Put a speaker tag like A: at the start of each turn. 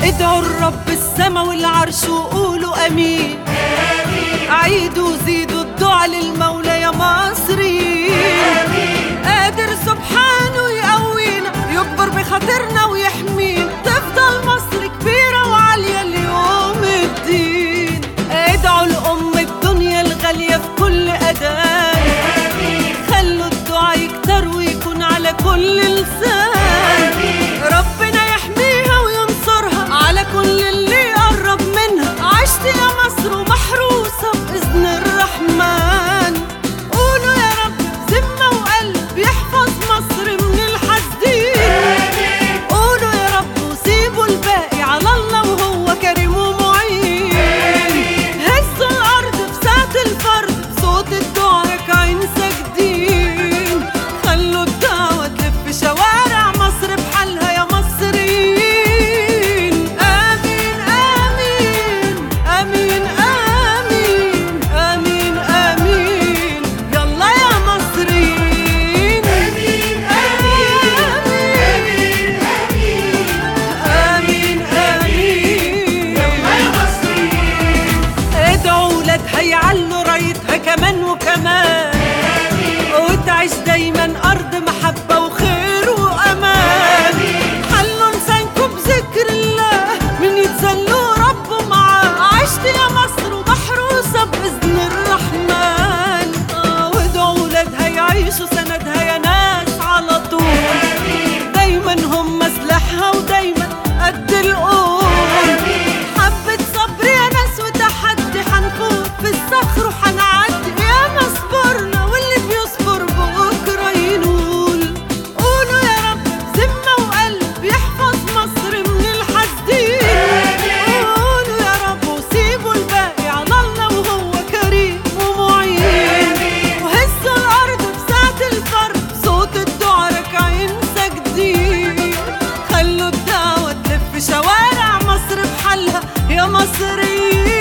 A: ادعوا الرب السما والعرش وقولوا امين. عيدوا وزيدوا الدعاء للمولى يا مصريين. قادر سبحانه يقوينا، يكبر بخاطرنا ويحمينا، تفضل مصر كبيرة وعالية ليوم الدين. ادعوا لأم الدنيا الغالية في كل أذان، خلوا الدعاء يكتر ويكون على كل لسان. ربنا يحميها وينصرها على كل اللي يقرب منها. عشت يا مصر ومحروسة بإذن الرحمن. قولوا يا رب ذمة وقلب يحفظ مصر من الحاسدين. قولوا يا رب وسيبوا الباقي على الله وهو كريم ومعين. هزوا الأرض في ساعة الفرد بصوت الدعاء راكعين ساجدين. خلوا الدعوة تلف شوارع مصر بحالها يا مصريين. آمين آمين آمين آمين آمين آمين يلا يا مصريين. آمين آمين آمين آمين يلا يا مصريين. ادعوا ولادها يعلوا رايتها كمان وكمان، وتعيش دايما أرض محبة وخير وأمان. خلوا لسانكم بذكر الله، من يتذلوا ربه معاه. عشت يا مصر ومحروسة بإذن الرحمن. وادعوا ولادها يعيشوا سندها يا ناس على طول. دايما هم سلاحها ودايما قد القول. حبة صبر يا ناس وتحدي، حنفوت في الصخر وحنعدي. يا ما صبرنا واللي بيصبر بكرة ينول. قولوا يا رب ذمة وقلب يحفظ مصر من الحاسدين. قولوا يا رب وسيبوا الباقي على الله وهو كريم ومعين. وهزوا الأرض في ساعة الفرد بصوت الدعاء راكعين ساجدين. خلوا الدعوة تلف شوارع مصر بحالها يا مصريين.